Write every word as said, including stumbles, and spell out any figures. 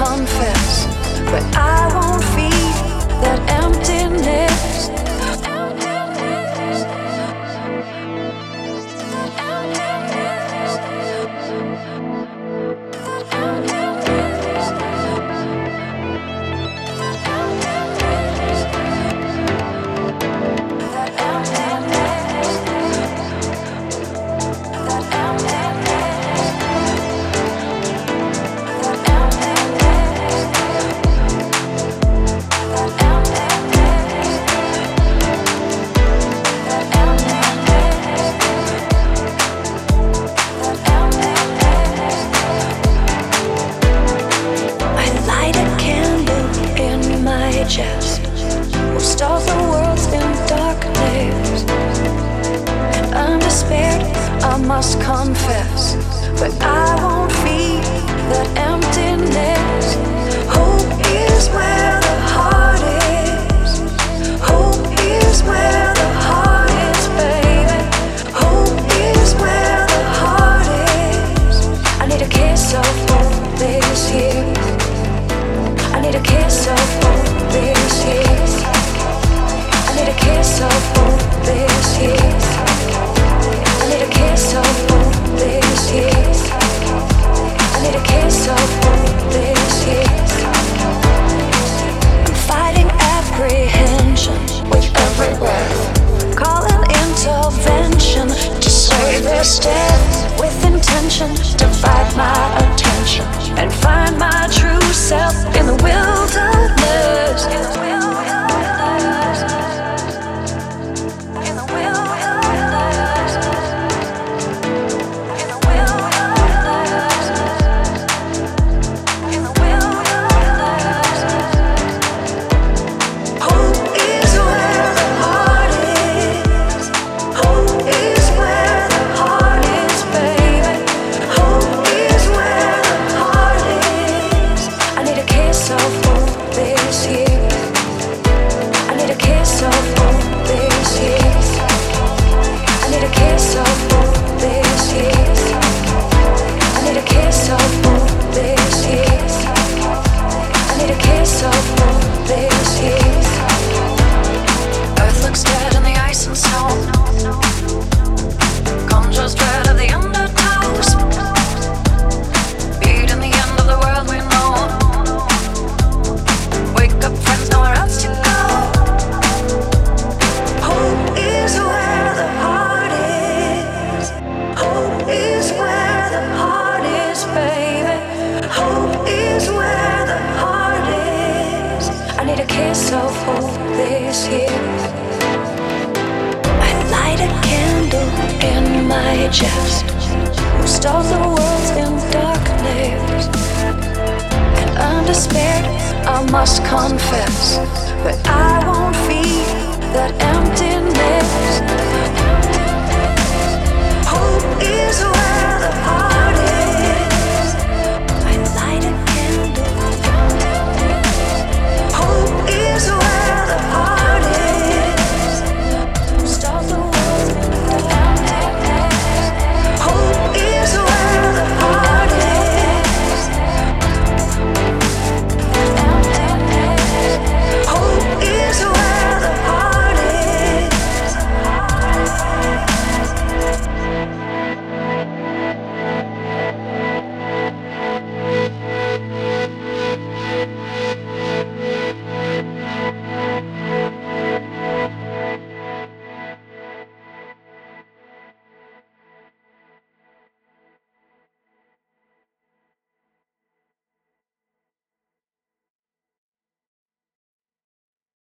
confess, but I won't feed that emptiness. Chest, most of the world's in darkness, and I'm despaired, I must confess, but I won't feed that emptiness. Hope is where the heart is. Hope is where the heart is, baby. Hope is where the heart is. I need a kiss of hope this year. I need a kiss of hope this year. I need a kiss of hope this year. I need a kiss of hope this year. I need a kiss of hope this year. I'm fighting apprehension with every breath, calling intervention to slay this death with intention to fight my attention and find my true self in the wilderness. In the wilderness. In the wilderness. In the wilderness. In the wilderness. Hope is where the heart is. Hope is where the heart is, baby. Hope is where the heart is. I need a kiss of hope this year. I need a kiss of hope this year. I need a kiss of hope this year. I need a kiss of hope this year. I need a kiss of hope this year. Earth looks dead in the ice and snow. Conjures dread of the undertows. Beat in the end of the world we know. Wake up, friends, nowhere else to go. Hope is where the heart is. Hope is where the heart is, baby. Hope is where the heart is. I need a kiss of hope this year. I light a candle in my chest. Most of the world's in darkness, and I'm despaired, I must confess, but I won't feed that emptiness. Hope is where